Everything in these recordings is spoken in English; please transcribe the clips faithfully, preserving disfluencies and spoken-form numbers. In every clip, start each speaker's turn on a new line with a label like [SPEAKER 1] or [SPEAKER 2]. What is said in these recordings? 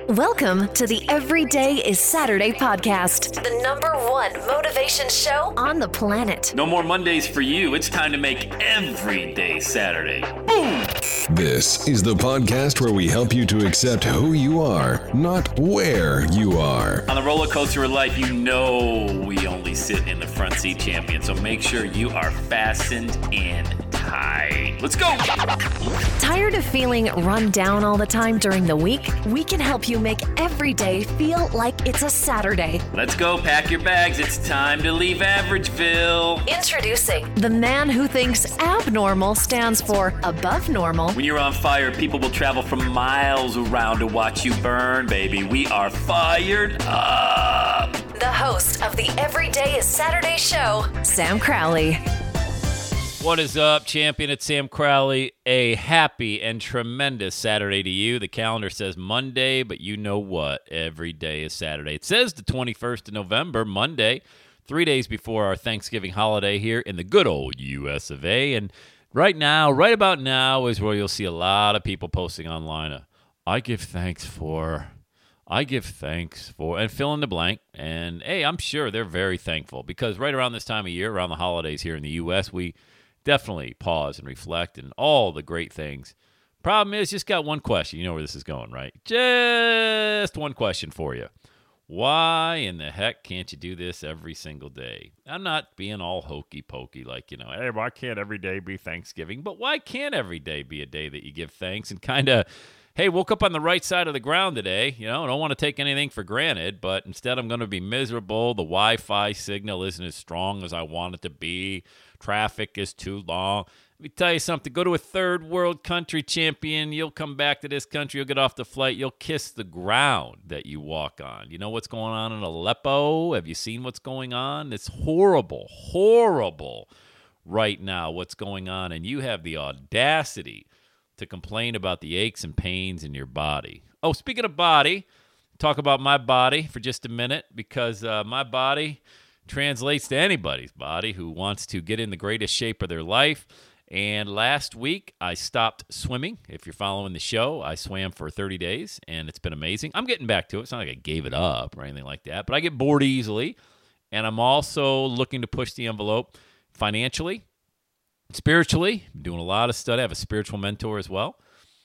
[SPEAKER 1] Welcome to the Everyday is Saturday podcast, the number one motivation show on the planet.
[SPEAKER 2] No more Mondays for you. It's time to make every day Saturday. Boom!
[SPEAKER 3] This is the podcast where we help you to accept who you are, not where you are.
[SPEAKER 2] On the roller coaster of life, you know we only sit in the front seat, champion. So make sure you are fastened in tight. Let's go!
[SPEAKER 1] Tired of feeling run down all the time during the week? We can help you make every day feel like it's a Saturday.
[SPEAKER 2] Let's go. Pack your bags. It's time to leave Averageville.
[SPEAKER 1] Introducing the man who thinks abnormal stands for above normal.
[SPEAKER 2] When you're on fire, people will travel from miles around to watch you burn, baby. We are fired up.
[SPEAKER 1] The host of the Everyday is Saturday show, Sam Crowley.
[SPEAKER 2] What is up, champion? It's Sam Crowley. A happy and tremendous Saturday to you. The calendar says Monday, but you know what? Every day is Saturday. It says the twenty-first of November, Monday, three days before our Thanksgiving holiday here in the good old U S of A. And right now, right about now, is where you'll see a lot of people posting online. Uh, I give thanks for, I give thanks for, and fill in the blank. And hey, I'm sure they're very thankful because right around this time of year, around the holidays here in the U S, we definitely pause and reflect and all the great things. Problem is, just got one question. You know where this is going, right? Just one question for you. Why in the heck can't you do this every single day? I'm not being all hokey pokey like, you know, hey, why can't every day be Thanksgiving? But why can't every day be a day that you give thanks and kind of, hey, woke up on the right side of the ground today. You know, I don't want to take anything for granted, but instead I'm going to be miserable. The Wi-Fi signal isn't as strong as I want it to be. Traffic is too long. Let me tell you something. Go to a third world country, champion. You'll come back to this country. You'll get off the flight. You'll kiss the ground that you walk on. You know what's going on in Aleppo? Have you seen what's going on? It's horrible, horrible right now what's going on. And you have the audacity to complain about the aches and pains in your body. Oh, speaking of body, talk about my body for just a minute because uh, my body translates to anybody's body who wants to get in the greatest shape of their life. And last week, I stopped swimming. If you're following the show, I swam for thirty days, and it's been amazing. I'm getting back to it. It's not like I gave it up or anything like that, but I get bored easily. And I'm also looking to push the envelope financially, spiritually. I'm doing a lot of study. I have a spiritual mentor as well.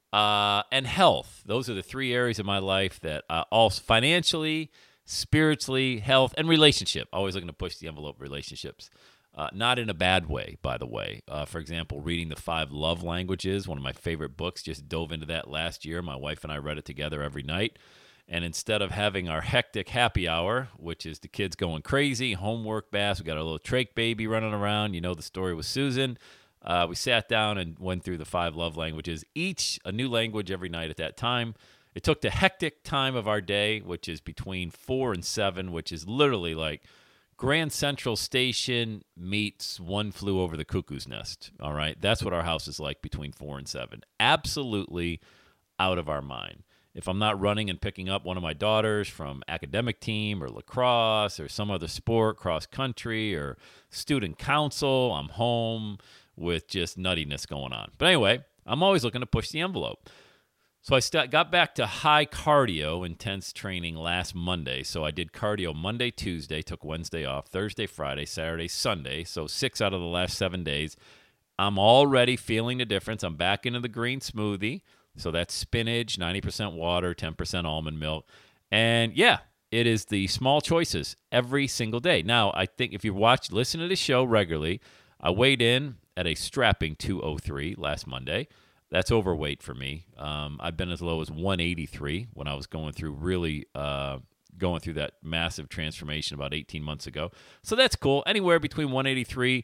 [SPEAKER 2] Uh, and health. Those are the three areas of my life that uh, also financially, spiritually, health, and relationship. Always looking to push the envelope relationships. Uh, not in a bad way, by the way. Uh, for example, reading The Five Love Languages, one of my favorite books, just dove into that last year. My wife and I read it together every night. And instead of having our hectic happy hour, which is the kids going crazy, homework, baths, we got our little trach baby running around. You know the story with Susan. Uh, we sat down and went through the five love languages, each a new language every night at that time. It took the hectic time of our day, which is between four and seven, which is literally like Grand Central Station meets One Flew Over the Cuckoo's Nest. All right, that's what our house is like between four and seven. Absolutely out of our mind. If I'm not running and picking up one of my daughters from academic team or lacrosse or some other sport, cross country or student council, I'm home with just nuttiness going on. But anyway, I'm always looking to push the envelope. So I st- got back to high cardio, intense training last Monday. So I did cardio Monday, Tuesday, took Wednesday off, Thursday, Friday, Saturday, Sunday. So six out of the last seven days. I'm already feeling the difference. I'm back into the green smoothie. So that's spinach, ninety percent water, ten percent almond milk. And yeah, it is the small choices every single day. Now, I think if you watch, listen to the show regularly, I weighed in at a strapping two oh three last Monday. That's overweight for me. Um, I've been as low as one eighty-three when I was going through really uh, going through that massive transformation about eighteen months ago. So that's cool. Anywhere between one eighty-three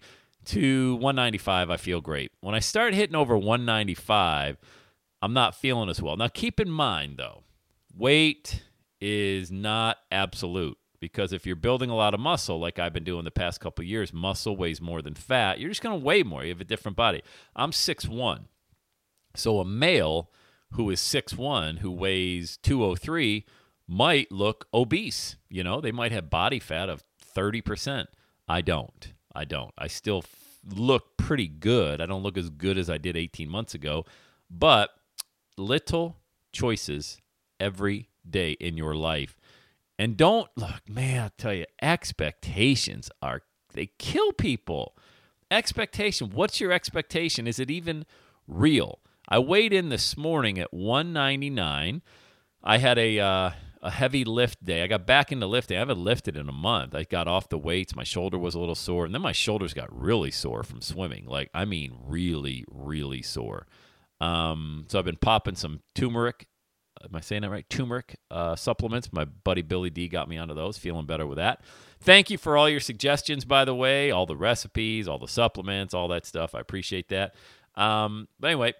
[SPEAKER 2] to one ninety-five, I feel great. When I start hitting over one ninety-five, I'm not feeling as well. Now, keep in mind, though, weight is not absolute because if you're building a lot of muscle, like I've been doing the past couple of years, muscle weighs more than fat. You're just going to weigh more. You have a different body. I'm six one. So a male who is six one, who weighs two oh three, might look obese. You know, they might have body fat of thirty percent. I don't. I don't. I still f- look pretty good. I don't look as good as I did eighteen months ago, but little choices every day in your life. And don't, look, man, I'll tell you, expectations are, they kill people. Expectation, what's your expectation? Is it even real? I weighed in this morning at one ninety-nine. I had a uh, a heavy lift day. I got back into lifting. I haven't lifted in a month. I got off the weights. My shoulder was a little sore. And then my shoulders got really sore from swimming. Like, I mean, really, really sore. Um, so I've been popping some turmeric. Am I saying that right? Turmeric uh, supplements. My buddy Billy D got me onto those. Feeling better with that. Thank you for all your suggestions, by the way. All the recipes, all the supplements, all that stuff. I appreciate that. Um, but anyway,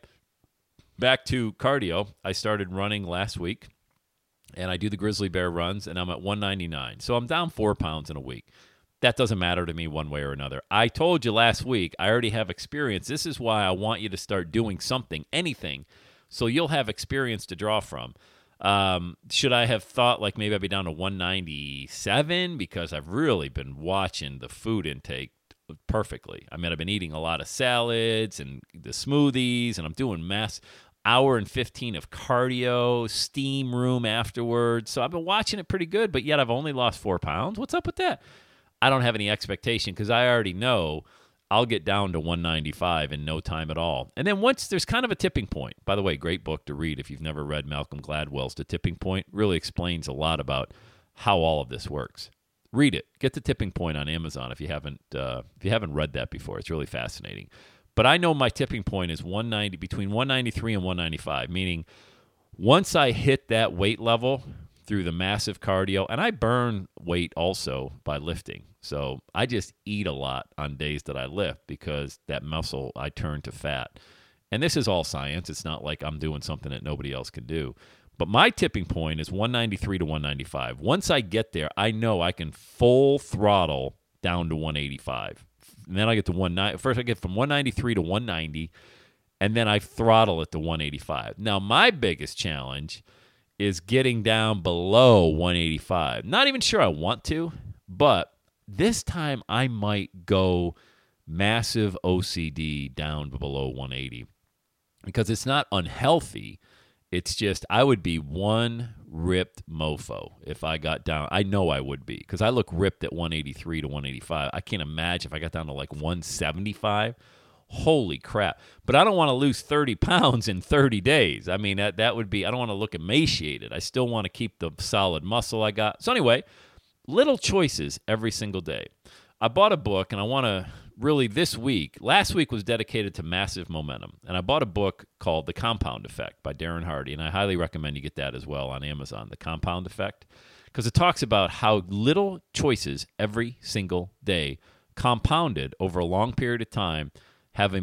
[SPEAKER 2] back to cardio. I started running last week, and I do the Grizzly Bear runs, and I'm at one ninety-nine. So I'm down four pounds in a week. That doesn't matter to me one way or another. I told you last week, I already have experience. This is why I want you to start doing something, anything, so you'll have experience to draw from. Um, should I have thought like maybe I'd be down to one ninety-seven? Because I've really been watching the food intake perfectly. I mean, I've been eating a lot of salads and the smoothies, and I'm doing mass hour and fifteen of cardio, steam room afterwards. So I've been watching it pretty good, but yet I've only lost four pounds. What's up with that? I don't have any expectation because I already know I'll get down to one ninety-five in no time at all. And then once there's kind of a tipping point. By the way, great book to read if you've never read Malcolm Gladwell's The Tipping Point. Really explains a lot about how all of this works. Read it. Get The Tipping Point on Amazon if you haven't uh, if you haven't read that before. It's really fascinating. But I know my tipping point is one ninety, between one ninety-three and one ninety-five, meaning once I hit that weight level through the massive cardio, and I burn weight also by lifting. So I just eat a lot on days that I lift because that muscle I turn to fat. And this is all science. It's not like I'm doing something that nobody else can do. But my tipping point is one ninety-three to one ninety-five. Once I get there, I know I can full throttle down to one eighty-five. And then I get to one ninety. First, I get from one ninety-three to one ninety, and then I throttle it to one eighty-five. Now, my biggest challenge is getting down below one eighty-five. Not even sure I want to, but this time I might go massive O C D down below one eighty because it's not unhealthy. It's just I would be one ripped mofo if I got down. I know I would be because I look ripped at one eighty-three to one eighty-five. I can't imagine if I got down to like one seventy-five. Holy crap. But I don't want to lose thirty pounds in thirty days. I mean, that, that would be, I don't want to look emaciated. I still want to keep the solid muscle I got. So anyway, little choices every single day. I bought a book, and I want to really this week, last week was dedicated to massive momentum, and I bought a book called The Compound Effect by Darren Hardy, and I highly recommend you get that as well on Amazon, The Compound Effect, because it talks about how little choices every single day compounded over a long period of time have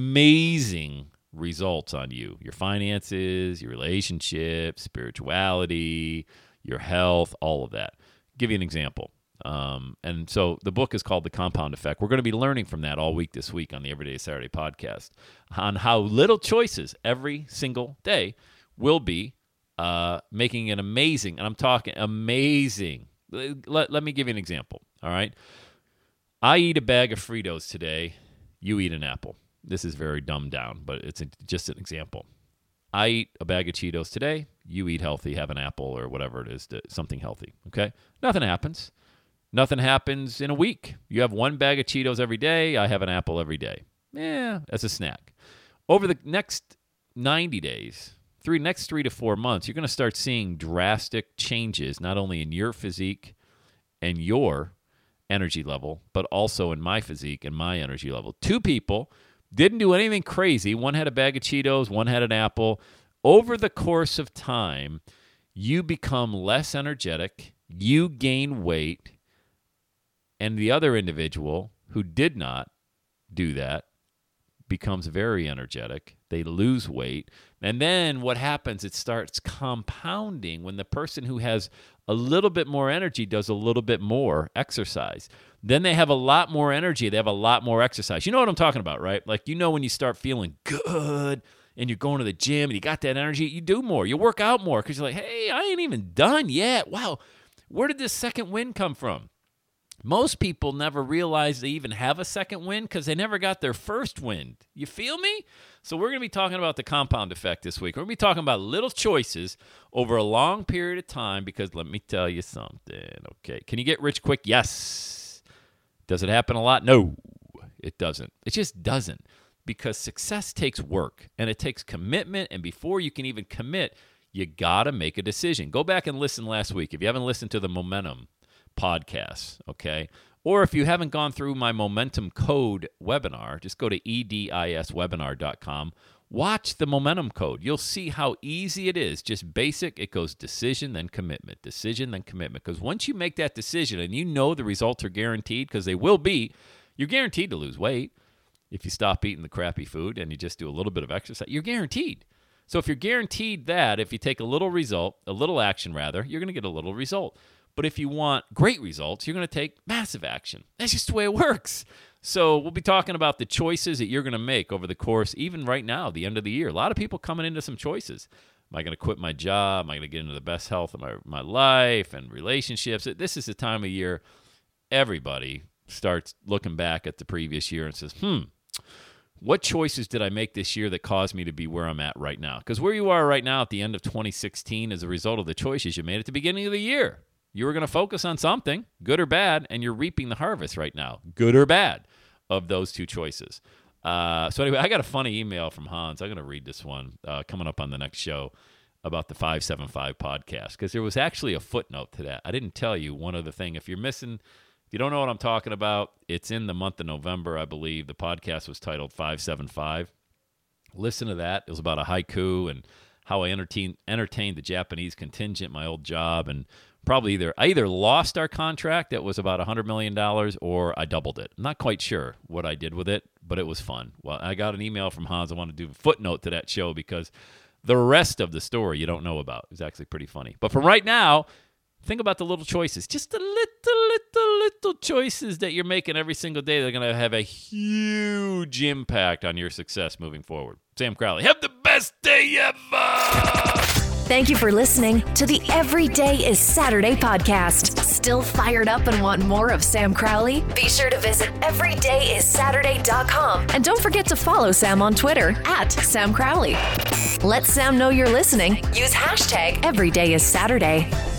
[SPEAKER 2] amazing results on you, your finances, your relationships, spirituality, your health, all of that. I'll give you an example. Um, and so the book is called The Compound Effect. We're going to be learning from that all week this week on the Everyday Saturday podcast on how little choices every single day will be uh, making an amazing, and I'm talking amazing. Let, let me give you an example, all right? I eat a bag of Fritos today. You eat an apple. This is very dumbed down, but it's a, just an example. I eat a bag of Cheetos today. You eat healthy, have an apple or whatever it is, to, something healthy, okay? Nothing happens. Nothing happens in a week. You have one bag of Cheetos every day. I have an apple every day. Yeah, as a snack. Over the next ninety days, three next three to four months, you're going to start seeing drastic changes, not only in your physique and your energy level, but also in my physique and my energy level. Two people didn't do anything crazy. One had a bag of Cheetos, one had an apple. Over the course of time, you become less energetic, you gain weight, and the other individual who did not do that becomes very energetic. They lose weight. And then what happens, it starts compounding when the person who has a little bit more energy does a little bit more exercise. Then they have a lot more energy. They have a lot more exercise. You know what I'm talking about, right? Like, you know, when you start feeling good and you're going to the gym and you got that energy, you do more. You work out more because you're like, hey, I ain't even done yet. Wow, where did this second wind come from? Most people never realize they even have a second wind because they never got their first wind. You feel me? So we're going to be talking about the compound effect this week. We're going to be talking about little choices over a long period of time because let me tell you something. Okay. Can you get rich quick? Yes. Does it happen a lot? No, it doesn't. It just doesn't because success takes work and it takes commitment. And before you can even commit, you got to make a decision. Go back and listen last week. If you haven't listened to the Momentum podcasts, okay? Or if you haven't gone through my Momentum Code webinar, just go to edis webinar dot com. Watch the Momentum Code. You'll see how easy it is. Just basic. It goes decision, then commitment. Decision, then commitment. Because once you make that decision and you know the results are guaranteed, because they will be, you're guaranteed to lose weight. If you stop eating the crappy food and you just do a little bit of exercise, you're guaranteed. So if you're guaranteed that, if you take a little result, a little action rather, you're going to get a little result. But if you want great results, you're going to take massive action. That's just the way it works. So we'll be talking about the choices that you're going to make over the course, even right now, the end of the year. A lot of people coming into some choices. Am I going to quit my job? Am I going to get into the best health of my, my life and relationships? This is the time of year everybody starts looking back at the previous year and says, hmm, what choices did I make this year that caused me to be where I'm at right now? Because where you are right now at the end of twenty sixteen is a result of the choices you made at the beginning of the year. You were going to focus on something, good or bad, and you're reaping the harvest right now, good or bad, of those two choices. Uh, so anyway, I got a funny email from Hans. I'm going to read this one uh, coming up on the next show about the five seven five podcast because there was actually a footnote to that. I didn't tell you one other thing. If you're missing, if you don't know what I'm talking about, it's in the month of November, I believe. The podcast was titled five seven five. Listen to that. It was about a haiku and how I entertained, entertained the Japanese contingent, my old job, and probably either I either lost our contract that was about one hundred million dollars or I doubled it. I'm not quite sure what I did with it, but it was fun. Well, I got an email from Hans. I want to do a footnote to that show because the rest of the story you don't know about. It was actually pretty funny. But for right now, think about the little choices. Just the little, little, little choices that you're making every single day that are going to have a huge impact on your success moving forward. Sam Crowley, have the best day ever!
[SPEAKER 1] Thank you for listening to the Every Day is Saturday podcast. Still fired up and want more of Sam Crowley? Be sure to visit every day is saturday dot com. And don't forget to follow Sam on Twitter at Sam Crowley. Let Sam know you're listening. Use hashtag Every Day is Saturday.